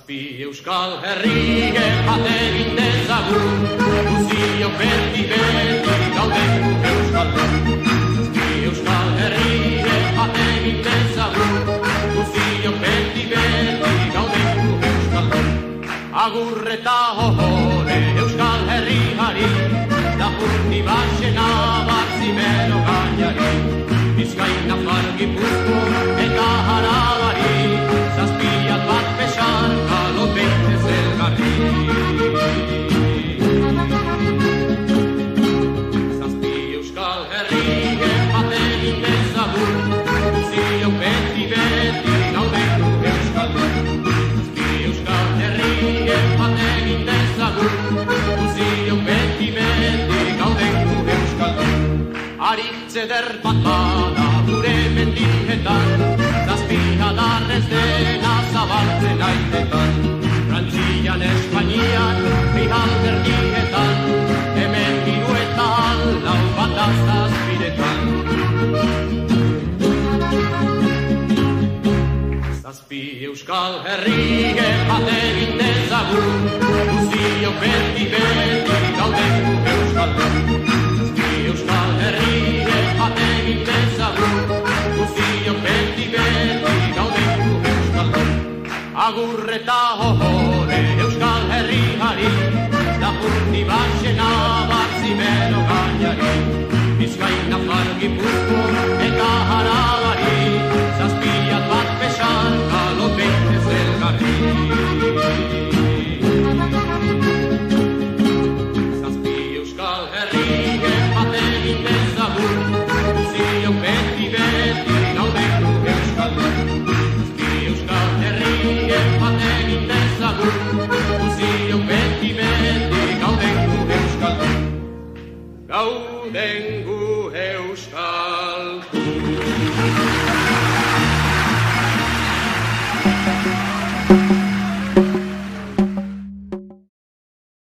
Zazpi euskal herri bat egin dezagun, guztiok beti gauden gu euskaldun. Zazpi euskal herri bat egin dezagun, guztiok beti gauden gu euskaldun. Agur eta ohore euskal herriari, lapurti baxena bat zimero gainari. Bizkaina far Gipuzkoa eta Arabari, zazpiak bat pesan galopete zelgarri. Zazpi euskal herriek bat egin dezagun, guztiok beti gauden gu euskaldun. Zazpi euskal herriek bat egin dezagun, guztiok beti gauden gu euskaldun. Aritze der bat bada gure mendietan, zazpia darrez dena zabaltzen aitetan. Frantzian, Espainian, bihalderdietan, hemen hiru eta lau bat zazpiretan. Zazpi euskal herriek bat egin dezagun, guztiok beti gauden gu euskaldun. Zazpi euskal herriek bat egin dezagun, guztiok beti gauden gu euskaldun. Agur eta ohore euskal herriari, lapurti baxena bat zimero gainari. Bizkaina far Gipuzkoa eta Arabari,